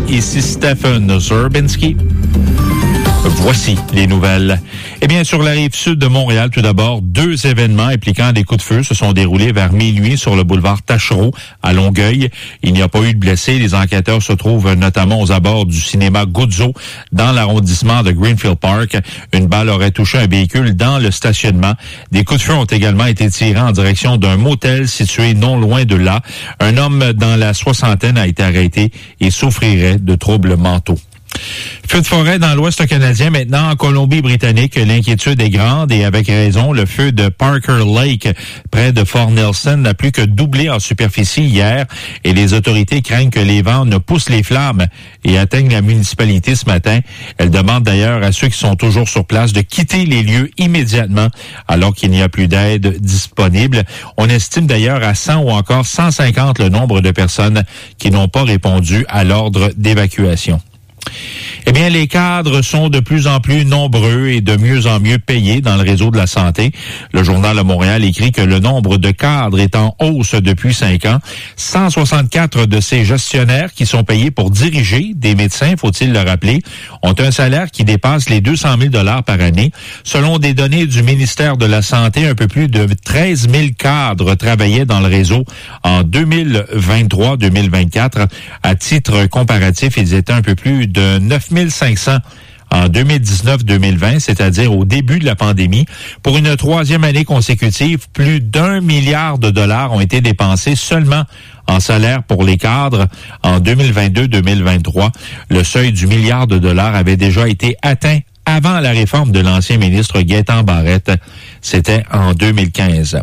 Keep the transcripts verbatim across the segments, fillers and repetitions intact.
ici Stephen Zerbinski. Voici les nouvelles. Eh bien, sur la rive sud de Montréal, tout d'abord, deux événements impliquant des coups de feu se sont déroulés vers minuit sur le boulevard Taschereau à Longueuil. Il n'y a pas eu de blessés. Les enquêteurs se trouvent notamment aux abords du cinéma Guzzo dans l'arrondissement de Greenfield Park. Une balle aurait touché un véhicule dans le stationnement. Des coups de feu ont également été tirés en direction d'un motel situé non loin de là. Un homme dans la soixantaine a été arrêté et souffrirait de troubles mentaux. Feu de forêt dans l'ouest canadien, maintenant en Colombie-Britannique. L'inquiétude est grande et avec raison. Le feu de Parker Lake, près de Fort Nelson, n'a plus que doublé en superficie hier et les autorités craignent que les vents ne poussent les flammes et atteignent la municipalité ce matin. Elles demandent d'ailleurs à ceux qui sont toujours sur place de quitter les lieux immédiatement alors qu'il n'y a plus d'aide disponible. On estime d'ailleurs à cent ou encore cent cinquante le nombre de personnes qui n'ont pas répondu à l'ordre d'évacuation. Eh bien, les cadres sont de plus en plus nombreux et de mieux en mieux payés dans le réseau de la santé. Le Journal de Montréal écrit que le nombre de cadres est en hausse depuis cinq ans. cent soixante-quatre de ces gestionnaires qui sont payés pour diriger des médecins, faut-il le rappeler, ont un salaire qui dépasse les deux cent mille dollars par année. Selon des données du ministère de la Santé, un peu plus de treize mille cadres travaillaient dans le réseau en deux mille vingt-trois deux mille vingt-quatre. À titre comparatif, ils étaient un peu plus de neuf mille cinq cents en deux mille dix-neuf deux mille vingt, c'est-à-dire au début de la pandémie. Pour une troisième année consécutive, plus d'un milliard de dollars ont été dépensés seulement en salaire pour les cadres en deux mille vingt-deux deux mille vingt-trois. Le seuil du milliard de dollars avait déjà été atteint avant la réforme de l'ancien ministre Gaétan Barrette. C'était en deux mille quinze.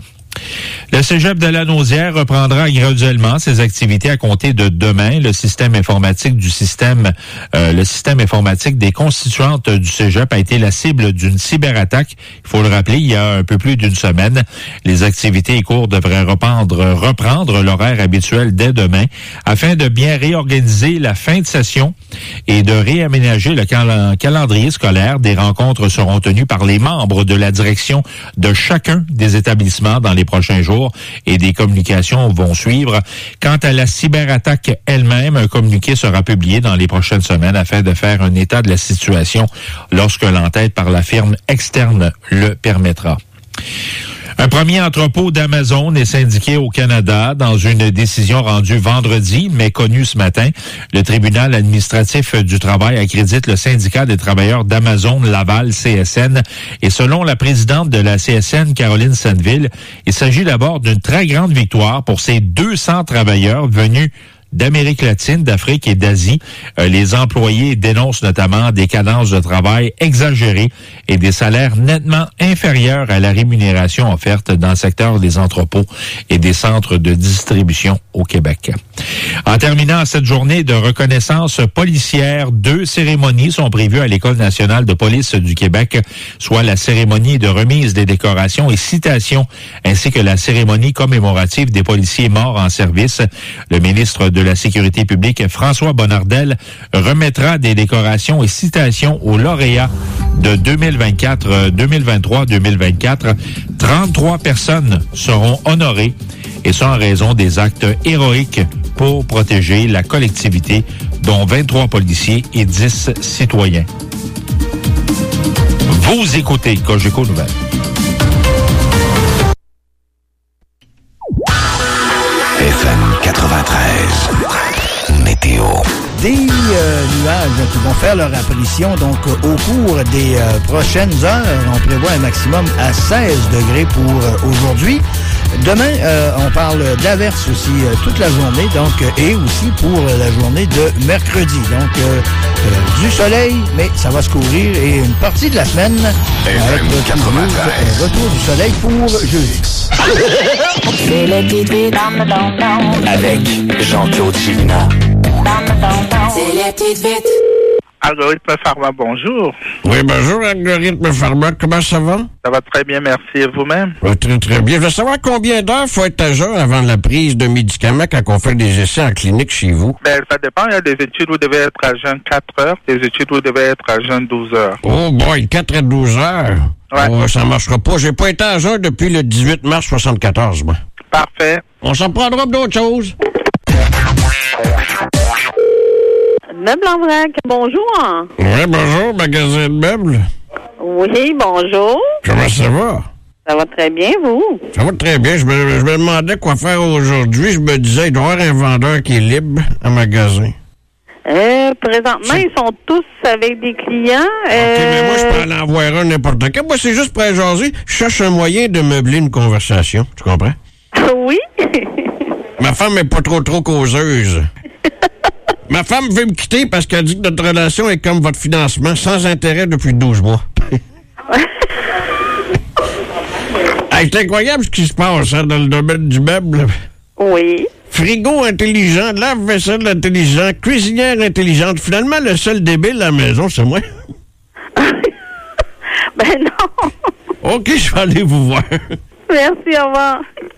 Le cégep de la Naudière reprendra graduellement ses activités à compter de demain. Le système informatique du système, euh, le système informatique des constituantes du cégep a été la cible d'une cyberattaque. Il faut le rappeler, il y a un peu plus d'une semaine. Les activités et cours devraient reprendre, reprendre l'horaire habituel dès demain afin de bien réorganiser la fin de session et de réaménager le cal- calendrier scolaire. Des rencontres seront tenues par les membres de la direction de chacun des établissements dans les prochains jours et des communications vont suivre. Quant à la cyberattaque elle-même, un communiqué sera publié dans les prochaines semaines afin de faire un état de la situation lorsque l'enquête par la firme externe le permettra. Un premier entrepôt d'Amazon est syndiqué au Canada dans une décision rendue vendredi, mais connue ce matin. Le tribunal administratif du travail accrédite le syndicat des travailleurs d'Amazon Laval C S N. Et selon la présidente de la C S N, Caroline Senneville, il s'agit d'abord d'une très grande victoire pour ces deux cents travailleurs venus d'Amérique latine, d'Afrique et d'Asie. Euh, les employés dénoncent notamment des cadences de travail exagérées et des salaires nettement inférieurs à la rémunération offerte dans le secteur des entrepôts et des centres de distribution au Québec. En terminant cette journée de reconnaissance policière, deux cérémonies sont prévues à l'École nationale de police du Québec, soit la cérémonie de remise des décorations et citations, ainsi que la cérémonie commémorative des policiers morts en service. Le ministre de la Sécurité publique, François Bonnardel, remettra des décorations et citations aux lauréats de deux mille vingt-quatre, deux mille vingt-trois deux mille vingt-quatre. trente-trois personnes seront honorées et ce en raison des actes héroïques pour protéger la collectivité, dont vingt-trois policiers et dix citoyens. Vous écoutez Cogeco Nouvelles. F M quatre-vingt-treize. Météo. Des euh, nuages qui vont faire leur apparition donc euh, au cours des euh, prochaines heures. On prévoit un maximum à seize degrés pour euh, aujourd'hui. Demain, euh, on parle d'averses aussi euh, toute la journée, donc euh, et aussi pour euh, la journée de mercredi. Donc euh, euh, du soleil, mais ça va se couvrir et une partie de la semaine avec retour, euh, retour du soleil pour jeudi. C'est le petit Avec Jean-Claude Gélina. C'est les petites vites. Algorithme Pharma, bonjour. Oui, bonjour, Algorithme Pharma. Comment ça va? Ça va très bien, merci. Et vous-même? Ouais, très, très bien. Je veux savoir combien d'heures faut être à jeun avant la prise de médicaments quand on fait des essais en clinique chez vous? Ben, ça dépend. Il y a des études où vous devez être à jeun quatre heures, des études où vous devez être à jeun douze heures. Oh boy, quatre à douze heures? Ouais. Oh, ça marchera pas. J'ai pas été à jeun depuis le dix-huit mars soixante-quatorze, moi. Parfait. On s'en prendra d'autres choses. Meubles en vrac, bonjour. Oui, bonjour, magasin de meubles. Oui, bonjour. Comment ça va? Ça va très bien, vous? Ça va très bien. Je me, je me demandais quoi faire aujourd'hui. Je me disais, il doit y avoir un vendeur qui est libre en magasin. Euh, présentement, ils sont tous avec des clients. OK, euh... mais moi, je peux aller en voir un n'importe quand. Moi, c'est juste pour jaser. Je cherche un moyen de meubler une conversation. Tu comprends? Oui. Ma femme est pas trop trop causeuse. Ma femme veut me quitter parce qu'elle dit que notre relation est comme votre financement, sans intérêt depuis douze mois. Hey, c'est incroyable ce qui se passe hein, dans le domaine du meuble. Oui. Frigo intelligent, lave-vaisselle intelligent, cuisinière intelligente. Finalement, le seul débile à la maison, c'est moi. Ben non. OK, je vais aller vous voir. Merci, au revoir.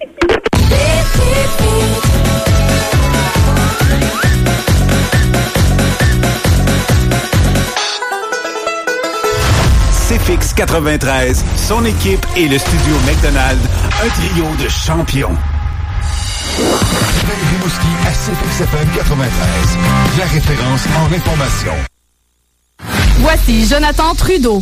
C F X quatre-vingt-treize, son équipe et le studio McDonald, un trio de champions. Rimouski à C F X F M quatre-vingt-treize, la référence en information. Voici Jonathan Trudeau.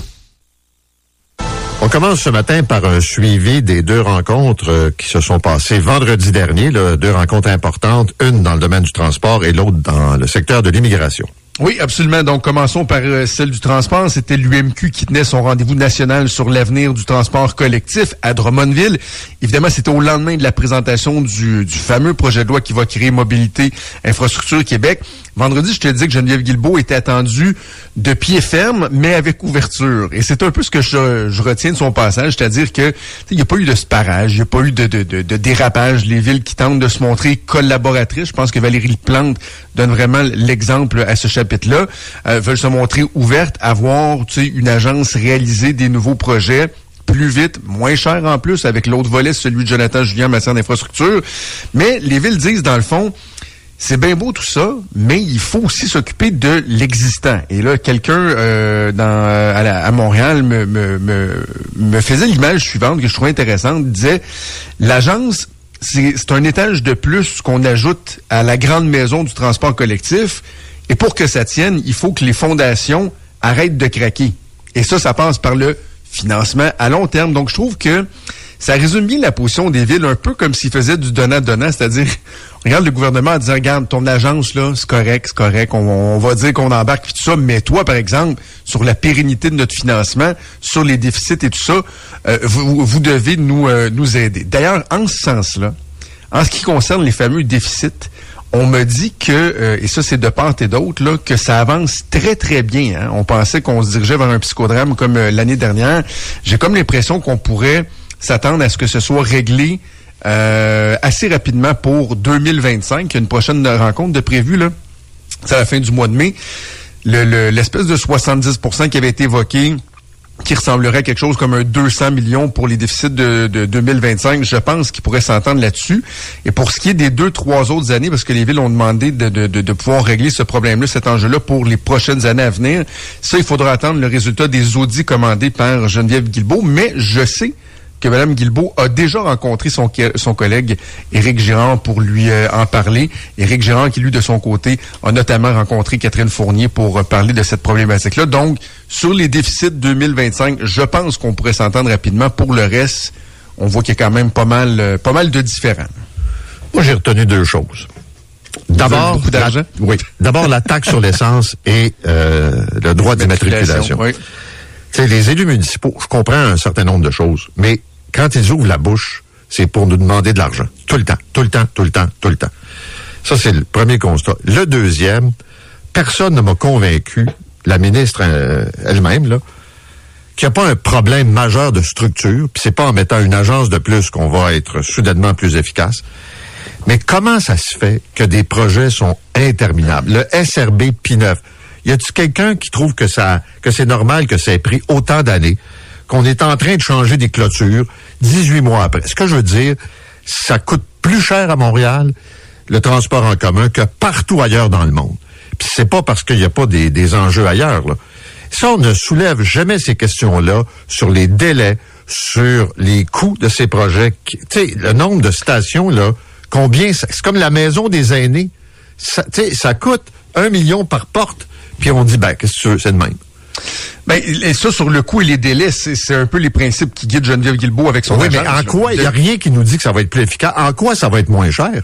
On commence ce matin par un suivi des deux rencontres euh, qui se sont passées vendredi dernier, là, deux rencontres importantes, une dans le domaine du transport et l'autre dans le secteur de l'immigration. Oui, absolument. Donc, commençons par euh, celle du transport. C'était l'U M Q qui tenait son rendez-vous national sur l'avenir du transport collectif à Drummondville. Évidemment, c'était au lendemain de la présentation du, du fameux projet de loi qui va créer Mobilité Infrastructure Québec. Vendredi, je te dis que Geneviève Guilbeault était attendue de pied ferme, mais avec ouverture. Et c'est un peu ce que je, je retiens de son passage, c'est-à-dire que il n'y a pas eu de sparage, il n'y a pas eu de, de, de, de dérapage. Les villes qui tentent de se montrer collaboratrices, je pense que Valérie Plante donne vraiment l'exemple à ce chapitre-là, euh, veulent se montrer ouvertes, avoir tu sais, une agence réaliser des nouveaux projets plus vite, moins cher en plus, avec l'autre volet, celui de Jonathan Julien en matière d'infrastructure. Mais les villes disent, dans le fond, c'est bien beau tout ça, mais il faut aussi s'occuper de l'existant. Et là, quelqu'un euh, dans à, la, à Montréal me, me, me, me faisait l'image suivante que je trouvais intéressante. Il disait, l'agence, c'est, c'est un étage de plus qu'on ajoute à la grande maison du transport collectif. Et pour que ça tienne, il faut que les fondations arrêtent de craquer. Et ça, ça passe par le financement à long terme. Donc, je trouve que ça résume bien la position des villes, un peu comme s'ils faisaient du donnant-donnant, c'est-à-dire, on regarde le gouvernement en disant, regarde, ton agence, là, c'est correct, c'est correct, on, on va dire qu'on embarque puis tout ça, mais toi, par exemple, sur la pérennité de notre financement, sur les déficits et tout ça, euh, vous, vous devez nous, euh, nous aider. D'ailleurs, en ce sens-là, en ce qui concerne les fameux déficits, on me dit que, euh, et ça c'est de part et d'autre, là, que ça avance très très bien. Hein? On pensait qu'on se dirigeait vers un psychodrame comme euh, l'année dernière. J'ai comme l'impression qu'on pourrait s'attendre à ce que ce soit réglé euh, assez rapidement pour deux mille vingt-cinq. Il y a une prochaine rencontre de prévue, là. C'est à la fin du mois de mai. Le, le, l'espèce de soixante-dix pour cent qui avait été évoqué, qui ressemblerait à quelque chose comme un deux cents millions pour les déficits de, de deux mille vingt-cinq, je pense qu'ils pourraient s'entendre là-dessus. Et pour ce qui est des deux, trois autres années, parce que les villes ont demandé de, de, de, de pouvoir régler ce problème-là, cet enjeu-là pour les prochaines années à venir, ça, il faudra attendre le résultat des audits commandés par Geneviève Guilbeault, mais je sais que Mme Guilbeault a déjà rencontré son, son collègue Éric Girard pour lui euh, en parler. Éric Girard qui, lui, de son côté, a notamment rencontré Catherine Fournier pour euh, parler de cette problématique-là. Donc, sur les déficits deux mille vingt-cinq, je pense qu'on pourrait s'entendre rapidement. Pour le reste, on voit qu'il y a quand même pas mal, euh, pas mal de différents. Moi, j'ai retenu deux choses. D'abord, beaucoup d'argent. La, oui. D'abord, la taxe sur l'essence et euh, le droit d'immatriculation. Oui. Tu sais, les élus municipaux, je comprends un certain nombre de choses, mais quand ils ouvrent la bouche, c'est pour nous demander de l'argent. Tout le temps, tout le temps, tout le temps, tout le temps. Ça, c'est le premier constat. Le deuxième, personne ne m'a convaincu, la ministre euh, elle-même, là, qu'il n'y a pas un problème majeur de structure, puis c'est pas en mettant une agence de plus qu'on va être soudainement plus efficace. Mais comment ça se fait que des projets sont interminables? Le S R B P neuf, y a-t-il quelqu'un qui trouve que ça, que c'est normal que ça ait pris autant d'années, qu'on est en train de changer des clôtures dix-huit mois après? Ce que je veux dire, ça coûte plus cher à Montréal, le transport en commun, que partout ailleurs dans le monde. Puis c'est pas parce qu'il n'y a pas des, des enjeux ailleurs, là. Ça, on ne soulève jamais ces questions-là sur les délais, sur les coûts de ces projets. Tu sais, le nombre de stations, là, combien, c'est comme la maison des aînés. Ça, tu sais, ça coûte un million par porte, puis on dit, ben, qu'est-ce que tu veux, c'est de même. Ben, et ça, sur le coût et les délais, c'est, c'est un peu les principes qui guident Geneviève Guilbeault avec son Oui, agence. mais en quoi, il n'y a rien qui nous dit que ça va être plus efficace. En quoi ça va être moins cher?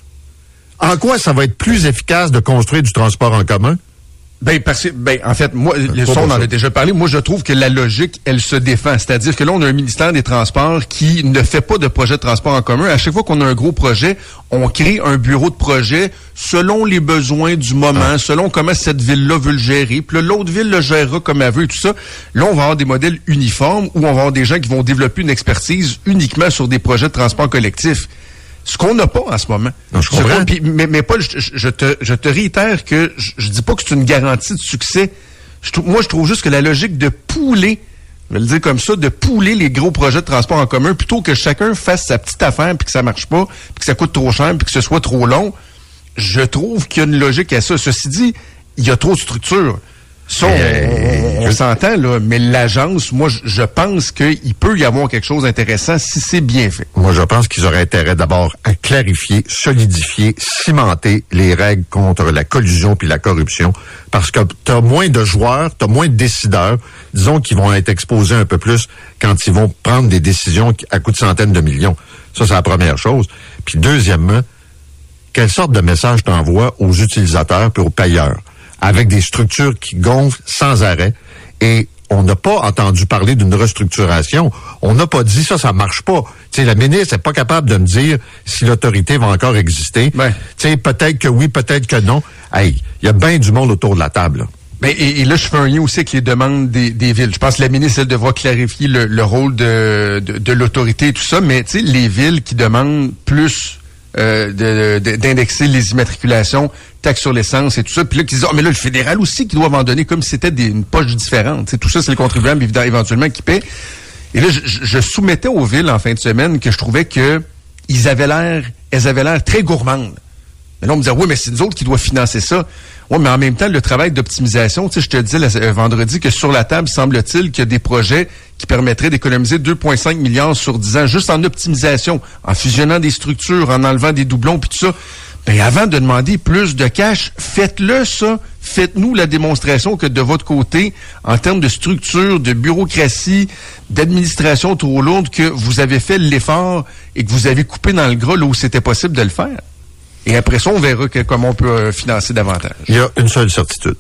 En quoi ça va être plus efficace de construire du transport en commun? Ben, parce que, ben, en fait, moi, le son, on en a déjà parlé. Moi, je trouve que la logique, elle se défend. C'est-à-dire que là, on a un ministère des Transports qui ne fait pas de projet de transport en commun. À chaque fois qu'on a un gros projet, on crée un bureau de projet selon les besoins du moment, ah. selon comment cette ville-là veut le gérer. Puis là, l'autre ville le gérera comme elle veut et tout ça. Là, on va avoir des modèles uniformes où on va avoir des gens qui vont développer une expertise uniquement sur des projets de transport collectif. Ce qu'on n'a pas en ce moment. Non, je comprends. Puis, mais, mais Paul, je, je, te, je te réitère que je, je dis pas que c'est une garantie de succès. Je, moi, je trouve juste que la logique de pouler, je vais le dire comme ça, de pouler les gros projets de transport en commun plutôt que chacun fasse sa petite affaire puis que ça marche pas, puis que ça coûte trop cher puis que ce soit trop long, je trouve qu'il y a une logique à ça. Ceci dit, il y a trop de structures. Ça, on, on, on s'entend, là, mais l'agence, moi, je, je pense qu'il peut y avoir quelque chose d'intéressant si c'est bien fait. Moi, je pense qu'ils auraient intérêt d'abord à clarifier, solidifier, cimenter les règles contre la collusion puis la corruption, parce que t'as moins de joueurs, t'as moins de décideurs, disons, qui vont être exposés un peu plus quand ils vont prendre des décisions à coût de centaines de millions. Ça, c'est la première chose. Puis deuxièmement, quelle sorte de message t'envoies aux utilisateurs puis aux payeurs? Avec des structures qui gonflent sans arrêt. Et on n'a pas entendu parler d'une restructuration. On n'a pas dit ça, ça marche pas. Tu sais, la ministre n'est pas capable de me dire si l'autorité va encore exister. Ben. Tu sais, peut-être que oui, peut-être que non. Hey, il y a bien du monde autour de la table, là. Ben, et, et là, je fais un lien aussi avec les demandes des, des villes. Je pense que la ministre, elle devra clarifier le, le rôle de, de, de l'autorité et tout ça, mais tu sais, les villes qui demandent plus euh, de, de, d'indexer les immatriculations, taxes sur l'essence et tout ça, puis là, qui disent, oh, mais là, le fédéral aussi qui doit en donner comme si c'était des, une poche différente. T'sais, tout ça, c'est le contribuable, évidemment, éventuellement, qui paie. Et là, je, je soumettais aux villes en fin de semaine que je trouvais que ils avaient l'air, elles avaient l'air très gourmandes. Mais là, on me disait, oui, mais c'est nous autres qui doivent financer ça. Oui, mais en même temps, le travail d'optimisation, tu sais, je te disais le, euh, vendredi que sur la table, semble-t-il qu'il y a des projets qui permettraient d'économiser deux virgule cinq milliards sur dix ans, juste en optimisation, en fusionnant des structures, en enlevant des doublons, puis tout ça. Ben, avant de demander plus de cash, faites-le, ça. Faites-nous la démonstration que de votre côté, en termes de structure, de bureaucratie, d'administration trop lourde, que vous avez fait l'effort et que vous avez coupé dans le gras là où c'était possible de le faire. Et après ça, on verra que, comment on peut euh, financer davantage. Il y a une seule certitude.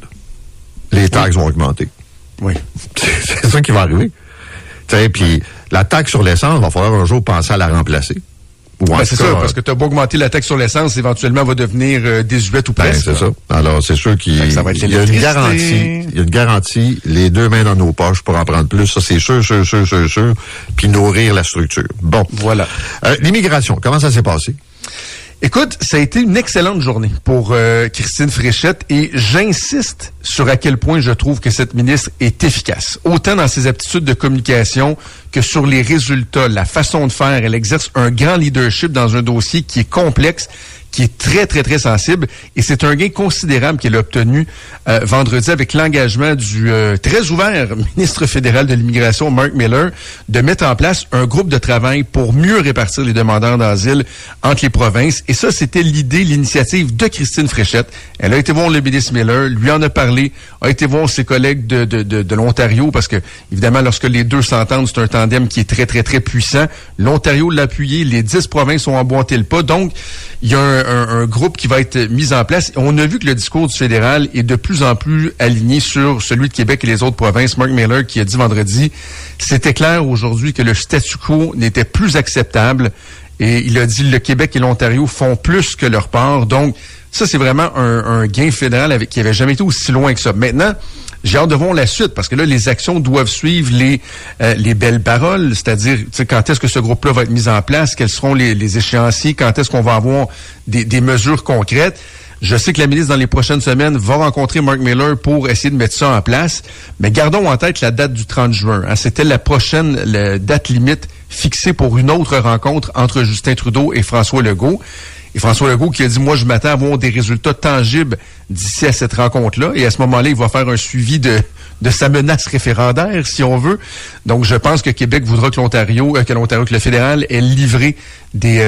Les taxes oui. vont augmenter. Oui. C'est, c'est ça qui va arriver. Tu sais, puis la taxe sur l'essence, il va falloir un jour penser à la remplacer. Ben c'est cas, ça, parce que tu as beau augmenter la taxe sur l'essence, éventuellement, elle va devenir euh, désuète ou presque. Ben, c'est ça. Alors, c'est sûr qu'il y a une garantie. Il y a une garantie, les deux mains dans nos poches pour en prendre plus. Ça, c'est sûr, sûr, sûr, sûr, sûr. Puis nourrir la structure. Bon. Voilà. Euh, l'immigration, comment ça s'est passé? Écoute, ça a été une excellente journée pour euh, Christine Fréchette et j'insiste sur à quel point je trouve que cette ministre est efficace. Autant dans ses aptitudes de communication que sur les résultats, la façon de faire. Elle exerce un grand leadership dans un dossier qui est complexe, qui est très, très, très sensible. Et c'est un gain considérable qu'elle a obtenu euh, vendredi avec l'engagement du euh, très ouvert ministre fédéral de l'immigration, Mark Miller, de mettre en place un groupe de travail pour mieux répartir les demandeurs d'asile entre les provinces. Et ça, c'était l'idée, l'initiative de Christine Fréchette. Elle a été voir le ministre Miller, lui en a parlé, a été voir ses collègues de, de, de, de l'Ontario, parce que, évidemment, lorsque les deux s'entendent, c'est un tandem qui est très, très, très puissant. L'Ontario l'a appuyé, les dix provinces ont emboîté le pas. Donc, il y a un Un, un groupe qui va être mis en place. On a vu que le discours du fédéral est de plus en plus aligné sur celui de Québec et les autres provinces. Mark Miller qui a dit vendredi, c'était clair aujourd'hui que le statu quo n'était plus acceptable. Et il a dit le Québec et l'Ontario font plus que leur part. Donc, ça, c'est vraiment un, un gain fédéral avec, qui n'avait jamais été aussi loin que ça. Maintenant, j'ai hâte de voir la suite, parce que là, les actions doivent suivre les euh, les belles paroles, c'est-à-dire, tu sais, quand est-ce que ce groupe-là va être mis en place, quels seront les, les échéanciers, quand est-ce qu'on va avoir des, des mesures concrètes. Je sais que la ministre, dans les prochaines semaines, va rencontrer Mark Miller pour essayer de mettre ça en place, mais gardons en tête la date du trente juin. Hein. C'était la prochaine la date limite fixée pour une autre rencontre entre Justin Trudeau et François Legault. Et François Legault qui a dit, moi, je m'attends à avoir des résultats tangibles d'ici à cette rencontre-là. Et à ce moment-là, il va faire un suivi de, de sa menace référendaire, si on veut. Donc, je pense que Québec voudra que l'Ontario, euh, que l'Ontario, que le fédéral ait livré des... Euh,